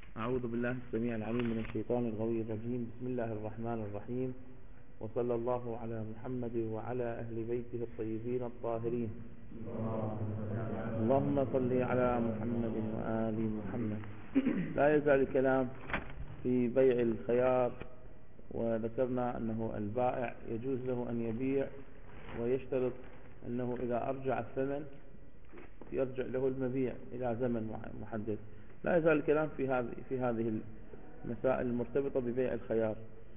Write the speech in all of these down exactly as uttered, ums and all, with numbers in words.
أعوذ بالله السميع العليم من الشيطان الغوي الرجيم. بسم الله الرحمن الرحيم، وصلى الله على محمد وعلى أهل بيته الطيبين الطاهرين. اللهم صل على محمد وآل محمد. لا يزال الكلام في بيع الخيار، وذكرنا أنه البائع يجوز له أن يبيع ويشترط أنه إذا أرجع الثمن يرجع له المبيع إلى زمن محدد. لا يزال الكلام في هذه في هذه المسائل المرتبطة ببيع الخيار.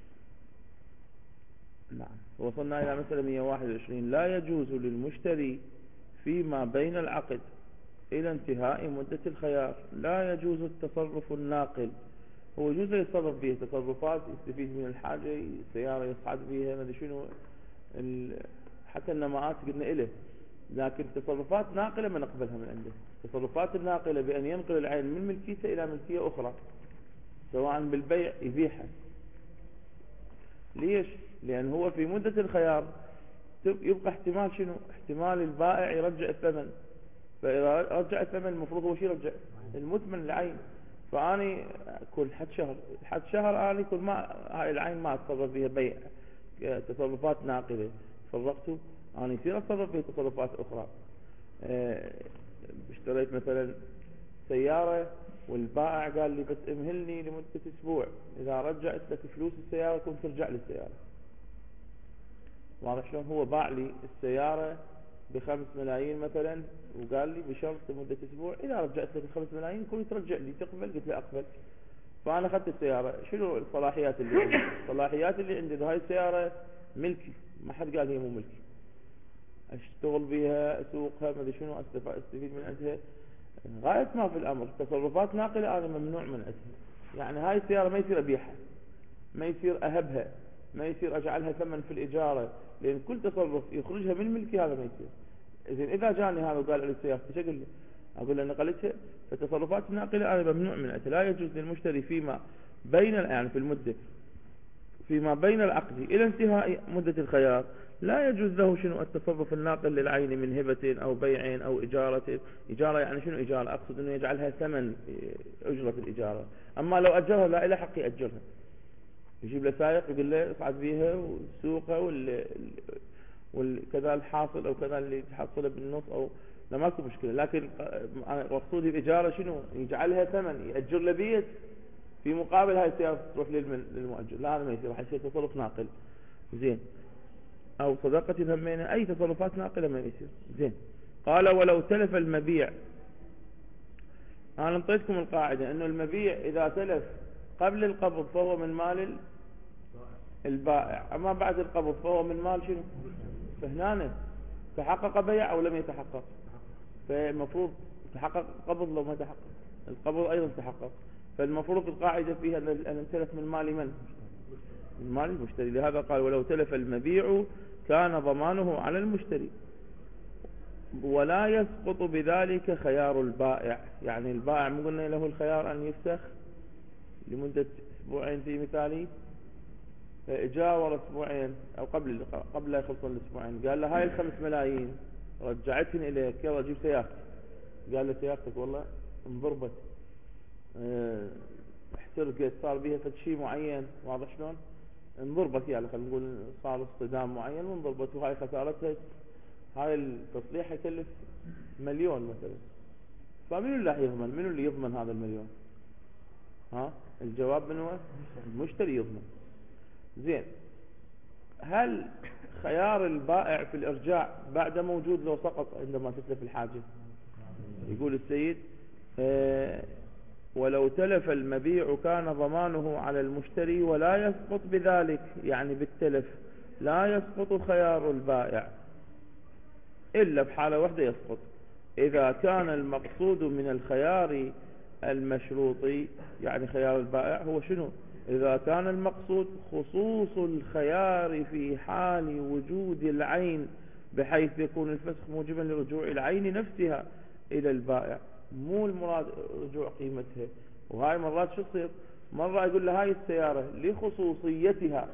نعم، وصلنا إلى مسألة مئة وواحد وعشرين. لا يجوز للمشتري فيما بين العقد إلى انتهاء مدة الخيار لا يجوز التصرف الناقل. هو يجوز يتصرف به تصرفات يستفيد من الحاجة، سيارة يصعد بها، ما شنو، حتى النماءات قلنا إله، لكن تصرفات ناقلة ما نقبلها من عنده. تصرفات الناقلة بأن ينقل العين من ملكيته إلى ملكية أخرى، سواء بالبيع يبيعها. ليش؟ لأن هو في مدة الخيار يبقى احتمال شنو؟ احتمال البائع يرجع الثمن، فإذا رجع الثمن المفروض هو شي يرجع المثمن العين. فأني كل حد شهر حد شهر أنا كل ما هاي العين ما أتصرف فيها بيع تصرفات ناقلة، فرقته أنا يصير أتصرف فيها تصرفات أخرى. اه اشتريت مثلا سيارة والبائع قال لي بس امهلني لمدة أسبوع، إذا رجعت لك فلوس السيارة كنت ترجع لي السيارة. واضح شلون؟ هو باع لي السيارة بخمس ملايين مثلا وقال لي بشرط لمدة أسبوع إذا رجعت لك الخمس ملايين كنت ترجع لي. تقبل؟ قلت له أقبل. فأنا أخذت السيارة. شنو الصلاحيات اللي عندي؟ الصلاحيات اللي عندي هاي السيارة ملكي، ما حد قال هي مو ملكي، اشتغل بها، اسوقها، ما ادري شنو، استفيد من عندها غاية ما في الامر. تصرفات ناقلة انا ممنوع من عندها. يعني هاي السيارة ما يصير ابيعها، ما يصير اهبها، ما يصير اجعلها ثمن في الاجارة، لان كل تصرف يخرجها من ملكي هذا ما يصير. اذا اذا جاني هذا وقال لي سيارتي، شو اقول له؟ اقول له نقلتها. فتصرفات الناقلة انا ممنوع من عندها. لا يجوز للمشتري فيما بين يعني في المدة فيما بين العقد إلى انتهاء مدة الخيار لا يجوز له شنو التصرف الناقل للعين من هبة أو بيع أو إجارة. إجارة يعني شنو إجارة؟ أقصد أنه يجعلها ثمن أجرة الإجارة. أما لو أجرها لا إله حق يأجرها، يجيب له سائق يقول له اصعد بيها وسوقها وكذا الحاصل أو كذا اللي تحصله بالنص أو لا، ماكو مشكلة. لكن مقصودي بإجارة شنو؟ يجعلها ثمن، يأجر له بيت في مقابل هاي السيارة تروح للمؤجر. لا، هذا ما يصير، راح يصير تصرف ناقل. زين، او صدقة ذمينا، اي تصرفات ناقلة ما يصير. زين، قال ولو تلف المبيع. انا انطيتكم القاعدة انه المبيع اذا تلف قبل القبض فهو من مال البائع، اما بعد القبض فهو من مال شنو؟ فهنا تحقق بيع او لم يتحقق، فالمفروض تحقق قبض. لو ما تحقق القبض ايضا تحقق، فالمفروض القاعدة فيها أن تلف من مال من؟ من مال المشتري. لهذا قال ولو تلف المبيع كان ضمانه على المشتري ولا يسقط بذلك خيار البائع. يعني البائع مو قلنا له الخيار أن يفسخ لمدة أسبوعين في مثالي، جاور أسبوعين أو قبل قبل لا يخلصون الأسبوعين، قال له هاي الخمس ملايين رجعتهن إليك، يلا جيب سيارتك. قال له سيارتك والله انضربت، اه احترقت، صار بيها فد شيء معين، واضح شلون؟ انضربت، يعني خلينا نقول صار اصطدام معين وانضربت، وهاي خسارتها، هاي التصليح يكلف مليون مثلا. فمنو اللي راح يضمن؟ منو اللي يضمن هذا المليون؟ ها الجواب منو؟ المشتري يضمن. زين، هل خيار البائع في الارجاع بعد موجود لو سقط عندما تتلف الحاجة؟ يقول السيد اه ولو تلف المبيع كان ضمانه على المشتري ولا يسقط بذلك، يعني بالتلف لا يسقط خيار البائع إلا بحالة واحدة يسقط، إذا كان المقصود من الخيار المشروطي. يعني خيار البائع هو شنو؟ إذا كان المقصود خصوص الخيار في حال وجود العين بحيث يكون الفسخ موجبا لرجوع العين نفسها إلى البائع، مو المراد رجوع قيمتها. وهاي مرات شو تصير؟ مرة يقول له هاي السيارة لخصوصيتها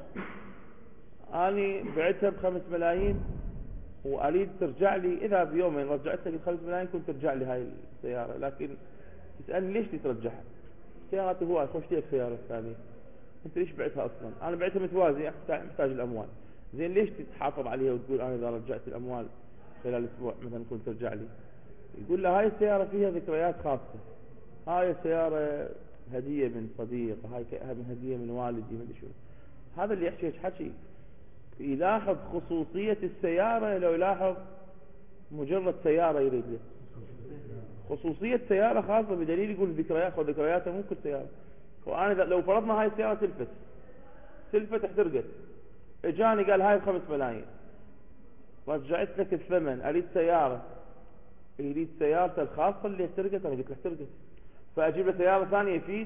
أنا بعتها بخمس ملايين وأريد ترجع لي، إذا بيومين رجعت لك الخمس ملايين كنت ترجع لي هاي السيارة، لكن تسألني ليش ترجعها؟ سيارتي هو خوش لك سيارة ثانية، انت ليش بعتها اصلا؟ انا بعتها متوازية محتاج الاموال، زين ليش تتحافظ عليها وتقول انا اذا رجعت الاموال خلال اسبوع مثلا كنت ترجع لي؟ يقول له هاي السيارة فيها ذكريات خاصة، هاي السيارة هدية من صديق، هاي هدية من والدي، ما ادري شو. هذا اللي يحكي حكي يلاحظ خصوصية السيارة، لو يلاحظ مجرد سيارة يريد له خصوصية سيارة خاصة بدليل يقول ذكريات، وذكرياته مو كل سيارة. وأنا لو فرضنا هاي السيارة تلفت تلفت احترقت، اجاني قال هاي بخمس ملايين، رجعت لك الثمن، اريد سيارة، يريد سيارته الخاصة اللي احترقت، انا قلت له احترقت، فاجيب له سيارة ثانية يفيد؟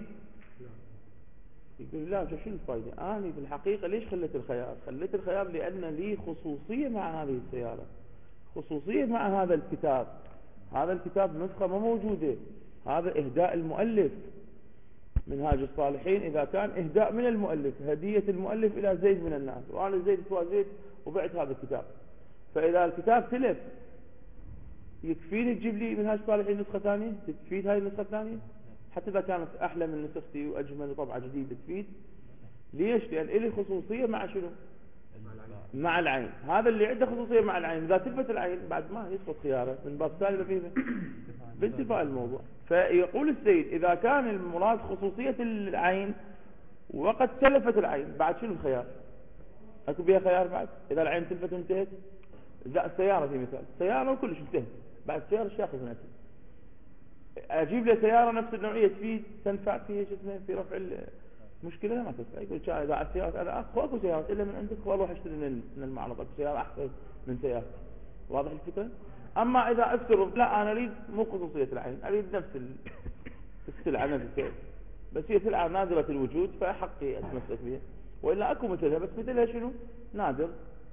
يقول لا شو الفائدة؟ أنا في الحقيقة ليش خليت الخيار؟ خليت الخيار لأن لي خصوصية مع هذه السيارة، خصوصية مع هذا الكتاب، هذا الكتاب نسخة ما موجودة، هذا إهداء المؤلف منهاج الصالحين، إذا كان إهداء من المؤلف، هدية المؤلف إلى زيد من الناس، وأنا زيد سوى زيد وبعت هذا الكتاب، فإذا الكتاب تلف يكفيني تجيب لي منهاج الصالحين نسخة ثانية تفيد هاي النسخة الثانية، حتى إذا كانت أحلى من نسختي وأجمل وطبعة جديدة تفيد. ليش؟ لأن إلي خصوصية مع شنو؟ مع العين. هذا اللي عنده خصوصية مع العين إذا تلفت العين بعد ما يسقط خياره من باب ثاني فيه بانتفاء الموضوع. فيقول السيد إذا كان المراد خصوصية العين وقد تلفت العين بعد شنو الخيار؟ أكو بها خيار بعد؟ إذا العين تلفت وانتهت؟ لا السيارة في مثال، سيارة وكلش انتهت، بعد سيارة الشاخص من أجل اجيب له سياره نفس النوعيه تفيد تنفع في شو اسمه في رفع المشكله؟ لا ما تنفع. يقول كان اذا على السيارات انا اخو اكو سيارات الا من عندك واروح اشتري من المعرض اكو سياره احسن من سيارتي. واضح الفكره؟ اما اذا افترض لا انا اريد مو خصوصيه العين، اريد نفس السلعه نفسها بس هي سلعه نادره الوجود فحقي اتمسك بها، والا اكو مثلها بس مثلها شنو؟ نادر.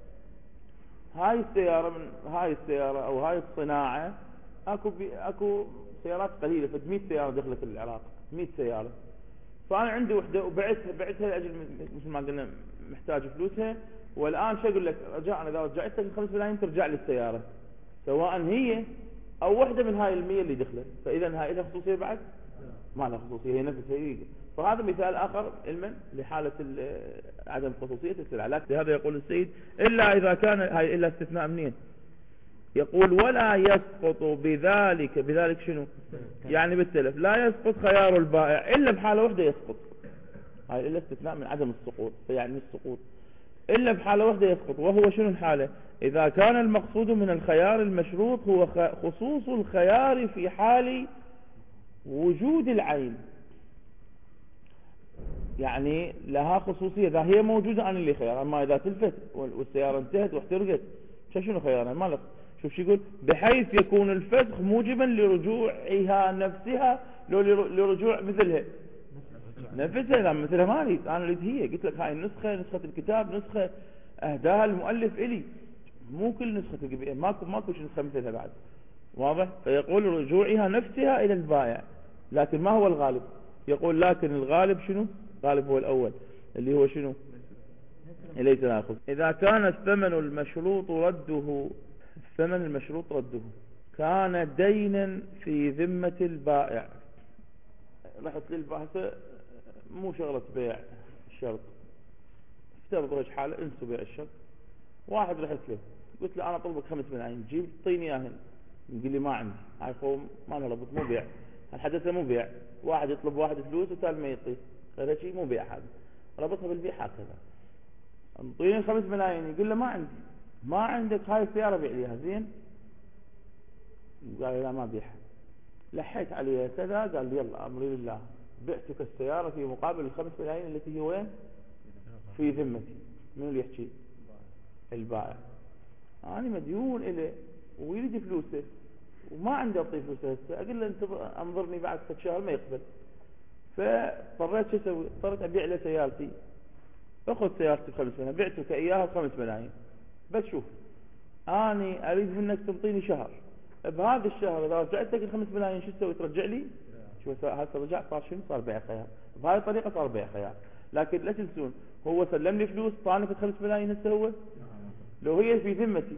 هاي السياره من هاي السياره او هاي الصناعه اكو بي اكو سيارات قليله، فد مئة سياره دخلت العراق، مئة سياره، فانا عندي وحده وبعتها بعتها لاجل مثل ما قلنا محتاج فلوسها، والان شو اقول لك رجاء اذا رجعت لك خمس ملايين ترجع لي السياره سواء هي او وحده من هاي المية اللي دخلت، فاذا هاي لها خصوصيه بعد؟ ما لها خصوصيه، هي نفسها هي. فهذا مثال اخر علما لحاله عدم خصوصيه السلعه. لكن هذا يقول السيد الا اذا كان هاي الا استثناء منين؟ يقول ولا يسقط بذلك، بذلك شنو؟ يعني بالتلف لا يسقط خيار البائع الا بحاله واحده يسقط، هاي الا استثناء من عدم السقوط، فيعني السقوط الا بحاله واحده يسقط، وهو شنو الحاله؟ اذا كان المقصود من الخيار المشروط هو خصوص الخيار في حال وجود العين، يعني لها خصوصيه اذا هي موجوده انا اللي خيار، اما اذا تلفت والسياره انتهت واحترقت شنو خيارها؟ ما لك. شوف شو يقول؟ بحيث يكون الفسخ موجبا لرجوعها نفسها، لو لرجوع مثلها نفسها، لا مثلها ما اريد، انا اريد هي، قلت لك هاي النسخه نسخه الكتاب نسخه اهداها المؤلف الي، مو كل نسخه الكتاب، ماكو ماكو نسخه مثلها بعد. واضح؟ فيقول رجوعها نفسها الى البائع، لكن ما هو الغالب؟ يقول لكن الغالب شنو؟ الغالب هو الاول اللي هو شنو؟ اليه تناخذ. اذا كان الثمن المشروط رده الثمن المشروط رده كان دينا في ذمة البائع، رحت للبائع مو شغلة بيع الشرط، افترض وجه حاله انسوا بيع الشرط، واحد رحت له قلت له انا اطلبك خمس ملايين جيب طيني اياهن، يقول لي ما عندي، هاي قوم ما له ربط مو بيع، الحدث مو بيع، واحد يطلب واحد فلوس وثالث ما يعطيه، غير شيء مو بيع، هذا ربطها بالبيع هكذا. انطيني خمس ملايين يقول له ما عندي، ما عندك هاي السيارة بيع ليها زين؟ قال لا ما بيعها، لحيت عليها كذا، قال لي يلا امري لله بعتك السيارة في مقابل الخمس ملايين التي هي وين؟ في ذمتي. من اللي يحكي؟ البائع. انا مديون إليه ويريد فلوسه وما عندي اعطيه فلوسه هسه، اقول له انت انظرني بعد ست شهر ما يقبل، فاضطريت شو اسوي؟ اضطريت ابيع له سيارتي، اخذ سيارتي بخمس ملايين بعتك اياها بخمس ملايين، بس شوف اني اريد منك تنطيني شهر، بهذا الشهر اذا رجعت لك الخمس ملايين شو تسوي؟ ترجع لي؟ شوف هسه رجع صار شنو؟ صار بيع خيار، بهاي الطريقه صار بيع خيار. لكن لا تنسون هو سلم لي فلوس طاني في الخمس ملايين هسه هو لو هي في ذمتي،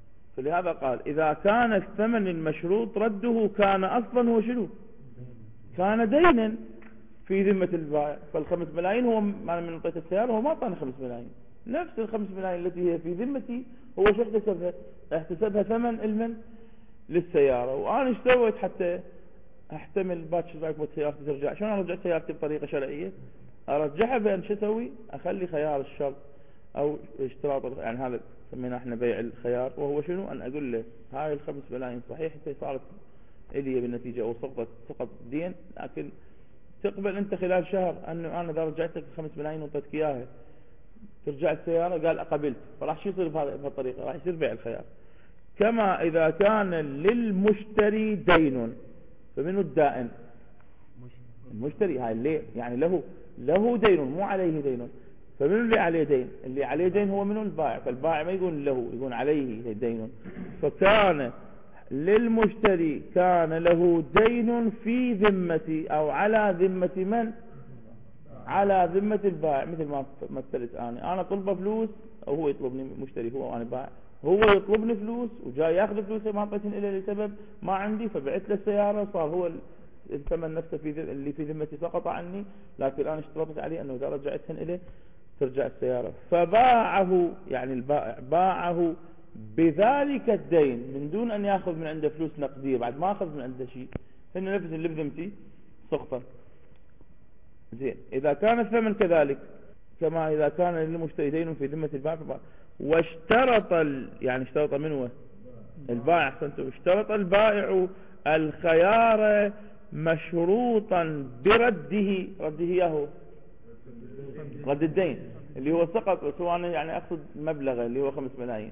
فلهذا قال اذا كان الثمن المشروط رده كان اصلا هو شنو؟ كان دينا في ذمة البائع، فالخمس ملايين هو ما من اعطيت السيارة هو ما اعطاني خمس ملايين، نفس الخمس ملايين التي هي في ذمتي هو شو احتسبها؟ احتسبها ثمن المن للسيارة. وانا ايش سويت حتى احتمل باكر رايك سيارتي ترجع؟ شلون ارجع سيارتي بطريقة شرعية؟ ارجعها بان شو اسوي؟ اخلي خيار الشرط او اشتراط، يعني هذا سميناه احنا بيع الخيار، وهو شنو؟ ان اقول له هاي الخمس ملايين صحيح انت صارت الي بالنتيجة او سقطت سقط دين، لكن تقبل انت خلال شهر انه انا اذا رجعت لك الخمس ملايين وانطيتك اياها ترجع السيارة؟ قال قبلت. فراح شو يصير بهذه الطريقة؟ راح يصير بيع الخيار. كما اذا كان للمشتري دين، فمنه الدائن؟ المشتري، هاي اللي يعني له له دين مو عليه دين، فمنه اللي عليه دين؟ اللي عليه دين هو منه البائع، فالبائع ما يقول له، يقول عليه دين. فكان للمشتري كان له دين في ذمتي او على ذمة من؟ على ذمة البائع. مثل ما مثلت انا انا طلبه فلوس او هو يطلبني، مشتري هو وانا بائع، هو يطلبني فلوس وجاي ياخذ فلوس ما اعطيتني الا لسبب ما عندي، فبعت له السيارة، صار هو الثمن نفسه في اللي في ذمتي سقط عني، لكن انا اشترطت عليه انه اذا رجعتهن اليه ترجع السيارة. فباعه، يعني البائع باعه بذلك الدين من دون ان ياخذ من عنده فلوس نقدية، بعد ما اخذ من عنده شيء، هن نفس اللي بذمتي سقطا. زين، اذا كان الثمن كذلك كما اذا كان للمشتري دين في ذمة البائع، واشترط ال... يعني اشترط منه البائع، احسنتم، اشترط البائع الخيار مشروطا برده، رده اياه رد الدين اللي هو سقط، سواء يعني اقصد مبلغه اللي هو خمس ملايين.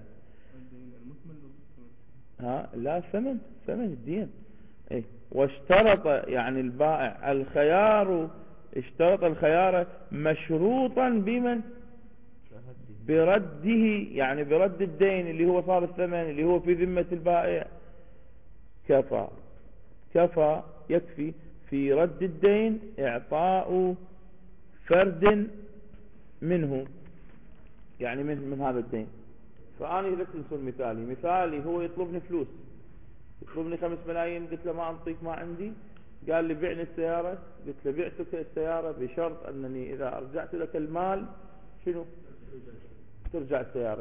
ها لا، ثمن ثمن الدين. ايه، واشترط يعني البائع الخيار، اشترط الخيار مشروطا بمن؟ برده، يعني برد الدين اللي هو صار الثمن اللي هو في ذمة البائع. كفى كفى يكفي في رد الدين اعطاء فرد منه، يعني من من هذا الدين. فأنا إذا تنسون مثالي، مثالي هو يطلبني فلوس، يطلبني خمس ملايين، قلت له ما أنطيك ما عندي، قال لي بعني السيارة، قلت له بعتك السيارة بشرط أنني إذا رجعت لك المال شنو؟ ترجع السيارة.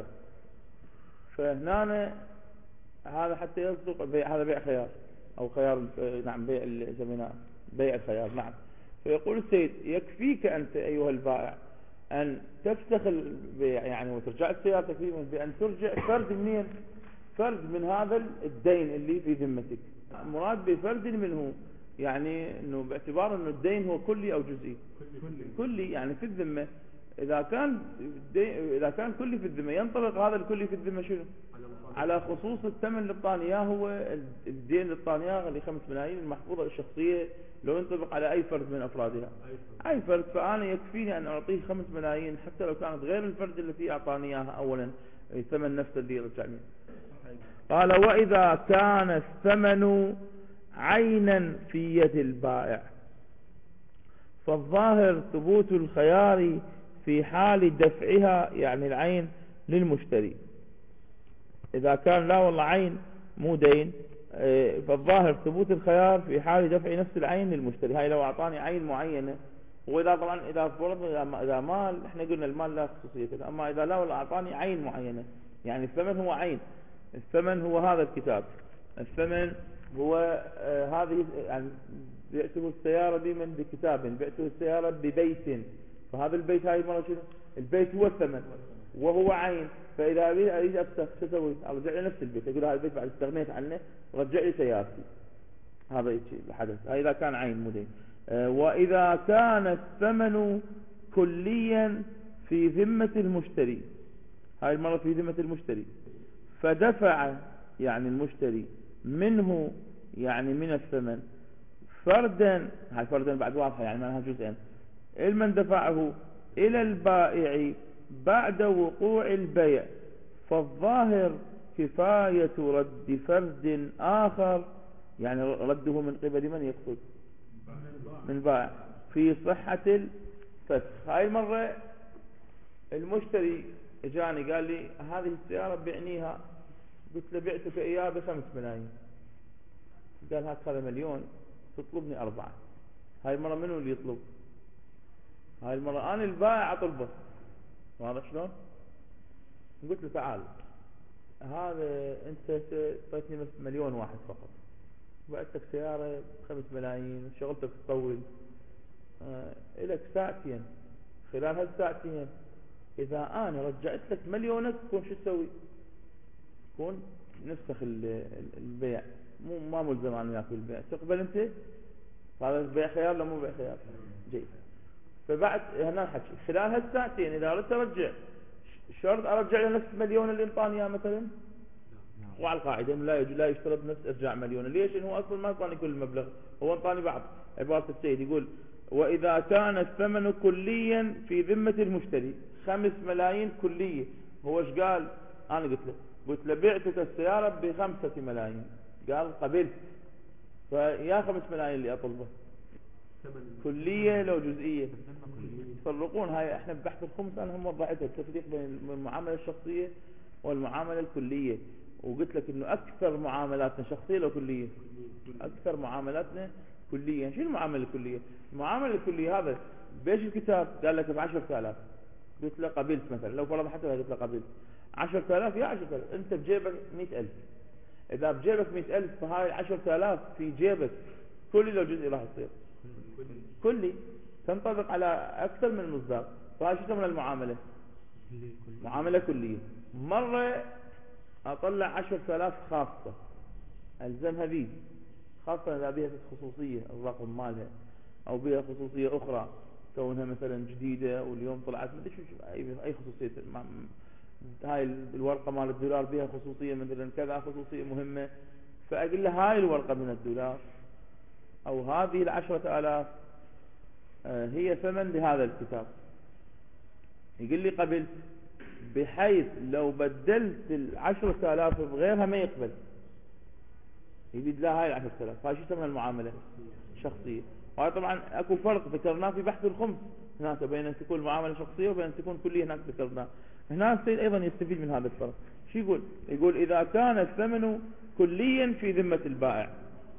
فهنا هذا حتى يصدق بيع، هذا بيع خيار أو خيار، نعم بيع زمينا بيع الخيار، نعم. فيقول السيد يكفيك أنت أيها البائع أن تفسخ البيع يعني وترجع السيارة تكفيك بأن ترجع فرد منين؟ فرد من هذا الدين اللي في ذمتك. مراد بفرد منه يعني انه باعتبار انه الدين هو كلي او جزئي؟ كلي، يعني في الذمة. اذا كان اذا كان كلي في الذمة ينطبق هذا الكلي في الذمة شنو؟ على خصوص الثمن اللي طانياه، هو الدين اللي طانياه اللي خمس ملايين المحفوظة الشخصية، لو ينطبق على اي فرد من افرادها، اي فرد. فانا يكفيني ان اعطيه خمس ملايين حتى لو كانت غير الفرد التي اعطاني اياها اولا، الثمن نفسه اللي رجعني. قال واذا كان الثمن عينا في يد البائع، فالظاهر ثبوت الخيار في حال دفعها، يعني العين للمشتري. إذا كان لا والله عين مو دين، فالظاهر ثبوت الخيار في حال دفع نفس العين للمشتري. هاي لو أعطاني عين معينة، وإذا طبعا إذا فرضنا إذا مال، إحنا قلنا المال لا خصوصية، أما إذا لا والله أعطاني عين معينة، يعني الثمن هو عين، الثمن هو هذا الكتاب، الثمن هو آه هذه، يعني بعته السيارة دي من بكتاب، بعته السيارة ببيت، فهذا البيت هاي مرة شنو؟ البيت هو الثمن وهو عين. فإذا أريد أفسخ شو أسوي؟ أرجع لي نفس البيت، أقول هذا البيت بعد استغنيت عنه رجع لي سيارتي. هذا الشيء الحدث، هاي إذا كان عين مو دين. آه وإذا كان الثمن كليا في ذمة المشتري، هاي المرة في ذمة المشتري، فدفع يعني المشتري منه، يعني من الثمن فردا، هاي فردا بعد واضحة يعني معناها جزءا، المن دفعه إلى البائع بعد وقوع البيع، فالظاهر كفاية رد فرد آخر، يعني رده من قبل من يقصد؟ من بائع، في صحة الفسخ. هاي مرة المشتري اجاني قال لي هذه السيارة بعنيها، قلت له بعتك اياها بخمس ملايين، قال هات هذا مليون تطلبني أربعة، هاي المرة منو اللي يطلب؟ هاي المرة أنا البائع أطلبه، واضح شلون؟ قلت له تعال هذا أنت تعطيني بس مليون واحد فقط، بعت لك سيارة بخمس ملايين وشغلتك تطول، آه إلك ساعتين، خلال هالساعتين إذا أنا رجعت لك مليونك تكون شو تسوي؟ تكون نفسخ البيع، مو ما ملزم أن يأكل البيع، تقبل أنت؟ هذا البيع خيار لا مو بيع خيار؟ جيد. فبعد هنا الحكي خلال هالساعتين إذا أردت أرجع، شرط أرجع له نفس المليون اللي انطاني اياه مثلا؟ وعلى القاعدة لا لا يشترط نفس إرجاع مليون. ليش؟ إنه هو أصلا ما انطاني كل المبلغ، هو انطاني بعض. عبارة السيد يقول وإذا كان الثمن كليا في ذمة المشتري، خمس ملايين كلية. هو ايش قال؟ أنا قلت له قلت له بعتك السيارة بخمسة ملايين، قال قبلت، فيا خمس ملايين اللي أطلبه كلية لو جزئية. يفرقون هاي احنا ببحث الخمس انا هم وضحتها التفريق بين المعاملة الشخصية والمعاملة الكلية، وقلت لك انه اكثر معاملاتنا شخصية لو كلية، اكثر معاملاتنا كلية. شو المعاملة الكلية؟ المعاملة الكلية هذا بيش الكتاب قال لك بعشرة آلاف، قلت له قبلت مثلا، لو فرض حتى قلت له قبلت عشرة آلاف، يا عشرة آلاف انت بجيبك مئة ألف، اذا بجيبك مئة ألف فهاي عشرة آلاف في جيبك كلي لو جزئي راح يصير كلي، تنطبق على اكثر من مصداق. فهاي شو اسمها المعاملة؟ معاملة كلية. مرة اطلع عشرة آلاف خاصة الزمها بيد، خاصة اذا بيها خصوصية الرقم مالها او بيها خصوصية اخرى كونها مثلا جديدة واليوم طلعت ما ادري شو اي اي خصوصية. هاي الورقة مال الدولار بيها خصوصية مثلا كذا، خصوصية مهمة، فاقول له هاي الورقة من الدولار او هذه العشرة آلاف هي ثمن لهذا الكتاب. يقول لي قبلت، بحيث لو بدلت العشرة آلاف بغيرها ما يقبل، يقول لا هاي العشرة آلاف. هاي شو اسمها المعاملة شخصية. وهذا طبعا اكو فرق ذكرناه في بحث الخمس هناك بين ان تكون معاملة شخصية وبين ان تكون كلية، هناك ذكرناه. هنا السيد ايضا يستفيد من هذا الفرق. شو يقول؟ يقول اذا كان الثمن كليا في ذمة البائع،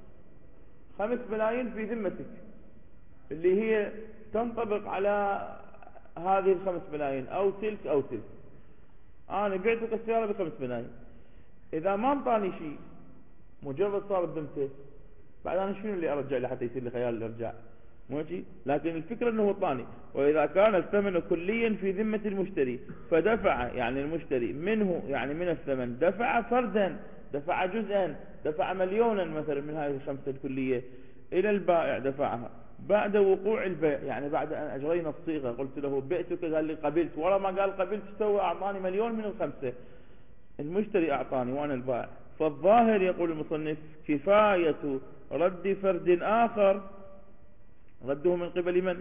خمس ملايين في ذمتك اللي هي تنطبق على هذه الخمس ملايين او تلك او تلك، انا بعتك السيارة بخمس ملايين، اذا ما انطاني شيء مجرد صار بذمته، بعد انا شنو اللي ارجع له حتى يصير لي خيال الارجاع؟ ماشي. لكن الفكرة انه هو طاني. واذا كان الثمن كليا في ذمة المشتري فدفع، يعني المشتري منه يعني من الثمن دفع فردا، دفع جزءا، دفع مليونا مثلا من هذه الخمسة الكلية الى البائع، دفعها بعد وقوع البيع، يعني بعد ان اجرينا الصيغة قلت له بعتك، قال لي قبلت، ورا ما قال قبلت سوى اعطاني مليون من الخمسة، المشتري اعطاني وانا البائع. فالظاهر يقول المصنف كفاية رد فرد اخر، رده من قبل من؟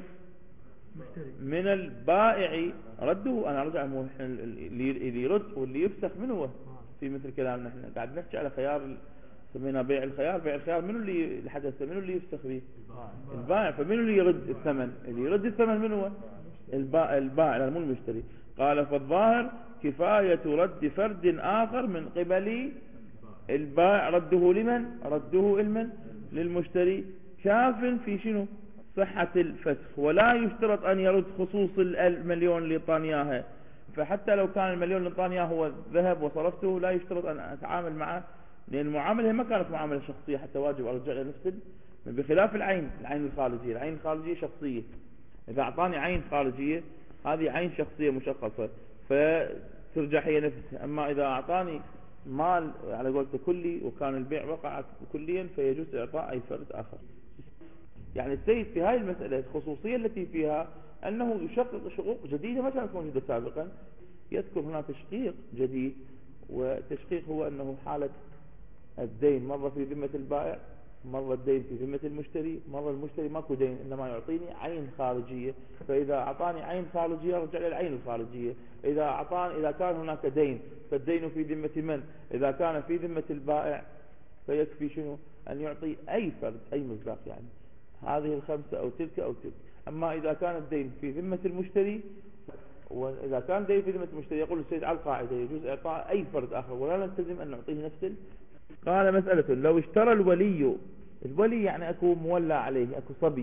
من البائع، رده انا ارجع مو اللي يرد واللي يفسخ من هو في مثل كلامنا احنا قاعد نحكي على خيار سمينا بيع الخيار. بيع الخيار منو اللي حدث؟ منو اللي يفسخ به؟ البائع. فمنو اللي يرد الثمن؟ اللي يرد الثمن من هو؟ البائع، البائع مو المشتري. قال فالظاهر كفاية رد فرد آخر من قبل البائع، رده لمن؟ رده المن؟ للمشتري، كاف في شنو؟ صحة الفسخ. ولا يشترط أن يرد خصوص المليون اللي طانياها، فحتى لو كان المليون اللي طانياه هو ذهب وصرفته لا يشترط أن أتعامل معه، لأن المعاملة ما كانت معاملة شخصية حتى واجب أرجع إلى نفس، بخلاف العين، العين الخارجية. العين الخارجية شخصية، إذا أعطاني عين خارجية هذه عين شخصية مشخصة فترجع هي نفسها. أما إذا أعطاني مال على قولته كلي وكان البيع وقع كليا فيجوز إعطاء أي فرد آخر. يعني السيد في هذه المسألة الخصوصية التي فيها أنه يشقق شقوق جديدة ما كانت موجودة سابقا، يذكر هنا تشقيق جديد. والتشقيق هو أنه حالة الدين مرة في ذمة البائع، مرة الدين في ذمة المشتري، مرة المشتري ماكو دين إنما يعطيني عين خارجية، فإذا أعطاني عين خارجية رجع لي العين الخارجية. إذا أعطاني إذا كان هناك دين فالدين في ذمة من؟ إذا كان في ذمة البائع فيكفي شنو؟ أن يعطي أي فرد أي مصداق، يعني هذه الخمسة أو تلك أو تلك. أما إذا كان الدين في ذمة المشتري، وإذا كان الدين في ذمة المشتري يقول السيد على القاعدة يجوز إعطاء أي فرد آخر ولا نلتزم أن نعطيه نفس. قال مسألة لو اشترى الولي، الولي يعني أكو مولى عليه، أكو صبي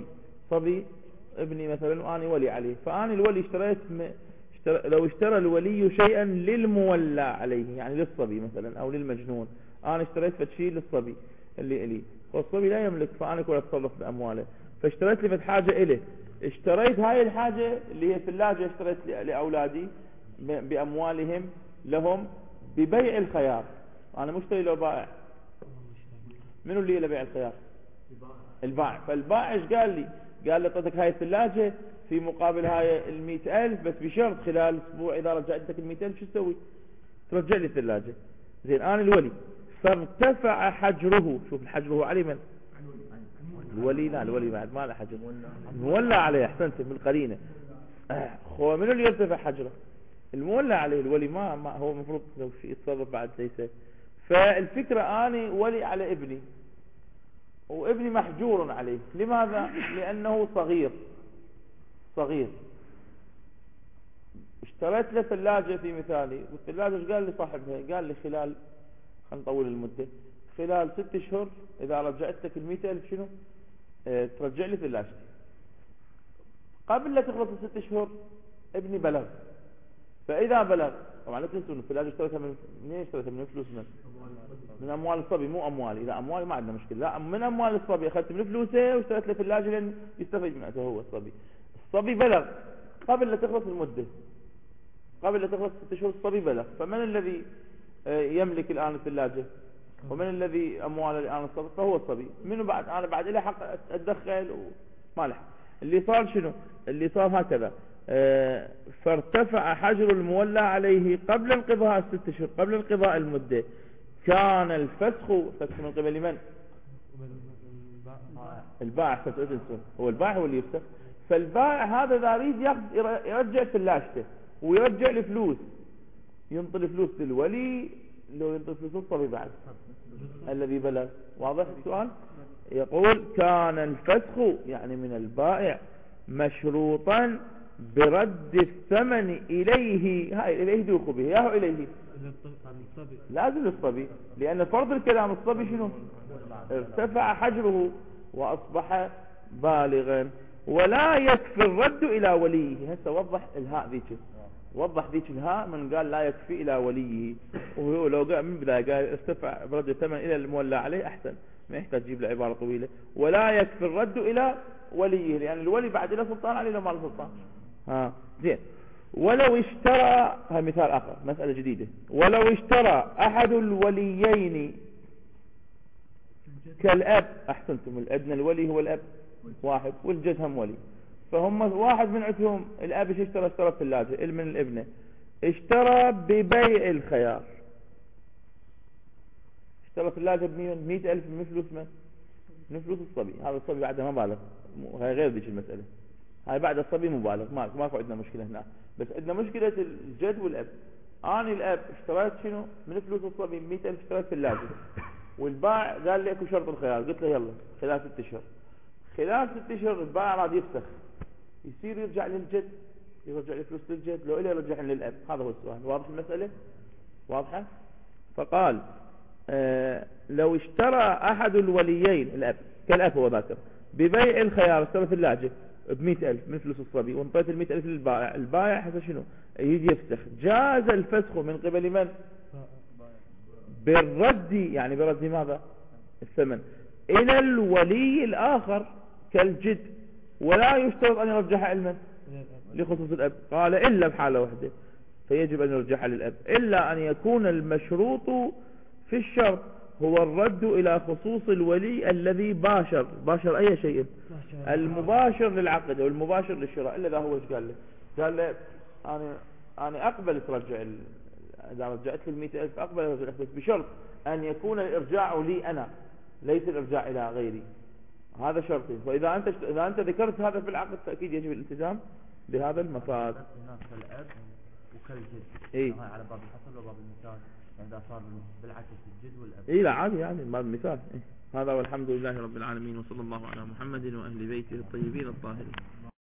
صبي ابني مثلا وأنا ولي عليه، فأنا الولي اشتريت م... اشتر... لو اشترى الولي شيئا للمولى عليه يعني للصبي مثلا أو للمجنون، أنا اشتريت فتشي للصبي اللي إلي، والصبي لا يملك فأنا كنت أتصرف بأمواله، فاشتريت لي فت حاجة إليه، اشتريت هاي الحاجة اللي هي ثلاجة اشتريت لأولادي بأموالهم لهم ببيع الخيار، أنا مشتري لو بائع، منو اللي له بيع الخيار؟ البائع. فالبائع ايش قال لي؟ قال لي اعطيتك هاي الثلاجة في مقابل هاي المئة ألف، بس بشرط خلال أسبوع إذا رجعت لك المئة ألف شو تسوي؟ ترجع لي الثلاجة. زين أنا الولي فارتفع حجره، شوف الحجر هو علي من؟ الولي. لا الولي بعد ما له حجر، مولى عليه. أحسنت بالقرينة. هو منو اللي يرتفع حجره؟ المولى عليه، الولي ما, ما هو المفروض لو شيء يتصرف بعد ليس. فالفكرة أنا ولي على ابني وابني محجور عليه، لماذا؟ لأنه صغير صغير اشتريت له ثلاجة في مثالي، والثلاجة ايش قال لي صاحبها؟ قال لي خلال، خلينا نطول المدة، خلال ست اشهر إذا رجعت لك المئة ألف شنو اه ترجع لي ثلاجتي. قبل لا تخلص الست اشهر ابني بلغ، فإذا بلغ، طبعا لا تنسوا ان الثلاجة اشتريتها من منين؟ اشتريتها من فلوس من من أموال الصبي، مو أموالي. إذا أموالي ما عندنا مشكلة، لا من أموال الصبي أخذت من فلوسه واشتريت له ثلاجة لأن يستفيد منها هو الصبي. الصبي بلغ قبل لا تخلص المدة، قبل لا تخلص ست شهور الصبي بلغ، فمن الذي يملك الآن الثلاجة ومن الذي أمواله الآن الصبي؟ فهو الصبي. منه بعد؟ أنا بعد إلى حق أتدخل وما له. اللي صار شنو؟ اللي صار هكذا، اه فارتفع حجر المولى عليه قبل انقضاء الست اشهر، قبل انقضاء المدة، كان الفسخ فسخ من قبل من؟ البائع. فتنسون هو البائع هو اللي يفسخ. فالبائع هذا اذا يريد يرجع ثلاجته ويرجع الفلوس، ينطي الفلوس للولي لو ينطي الفلوس للصبي بعد الذي بلغ. واضح السؤال؟ يقول كان الفسخ يعني من البائع مشروطا برد الثمن إليه. هاي إليه دوخ به، ياهو إليه لازم الصبي، لأن فرض الكلام الصبي شنو؟ ارتفع حجره وأصبح بالغا، ولا يكفي الرد إلى وليه. هسه وضح الهاء ذيك، وضح ذيك الهاء من قال لا يكفي إلى وليه، وهو لو قال من بداية قال ارتفع برد الثمن إلى المولى عليه أحسن، ما يحتاج تجيب له عبارة طويلة. ولا يكفي الرد إلى وليه، لأن الولي بعد له سلطان عليه لو ما له سلطان. ها زين. ولو اشترى، هذا مثال آخر، مسألة جديدة. ولو اشترى أحد الوليين كالأب، أحسنتم، الأبن الولي هو الأب واحد والجد هم ولي، فهم واحد من عندهم الأب ايش اشترى؟ اشترى الثلاجة. من الابنة اشترى ببيع الخيار، اشترى ثلاجة بمئة ألف من فلوس من؟ من فلوس الصبي. هذا الصبي بعده ما بالغ، هاي غير ذيك المسألة، هاي بعد الصبي مبالغ، ما ماكو عندنا مشكلة هنا، بس عندنا مشكلة الجد والأب. أنا الأب اشتريت شنو من فلوس الصبي مئة ألف، اشتريت ثلاجة، والبائع قال لي اكو شرط الخيار، قلت له يلا خلال ست اشهر. خلال ست اشهر البائع راد يفسخ، يصير يرجع للجد، يرجع لي فلوس للجد لو إلي يرجع للأب. هذا هو السؤال. واضح المسألة؟ واضحة؟ فقال آه لو اشترى أحد الوليين الأب كالأب هو ذاكر ببيع الخيار، اشترى ثلاجة بمئة ألف من فلوس الصبي وانطيت المئة ألف للبائع، البائع حتى شنو؟ يجي يفسخ. جاز الفسخ من قبل من؟ بالرد، يعني برد ماذا؟ الثمن إلى الولي الآخر كالجد، ولا يشترط أن يرجح علما لخصوص الأب. قال إلا بحالة واحدة، فيجب أن يرجح للأب، إلا أن يكون المشروط في الشرط هو الرد إلى خصوص الولي الذي باشر باشر أي شيء، المباشر للعقد أو المباشر للشراء. إلا ذا هو ايش قال له؟ قال له أنا أنا أقبل ترجع ال... إذا رجعت لي المئة ألف أقبل أرجع، بس بشرط أن يكون الإرجاع لي أنا ليس الإرجاع إلى غيري. هذا شرطي. وإذا أنت إذا أنت ذكرت هذا في العقد فأكيد يجب الالتزام بهذا المفاد. هناك كالأب وكالجد. إيه؟ هاي على باب الحصل وباب المثال، يعني إذا صار بالعكس الجد والأب. إيه لا عادي يعني باب المثال. إيه؟ هذا والحمد لله رب العالمين، وصلى الله على محمد وأهل بيته الطيبين الطاهرين.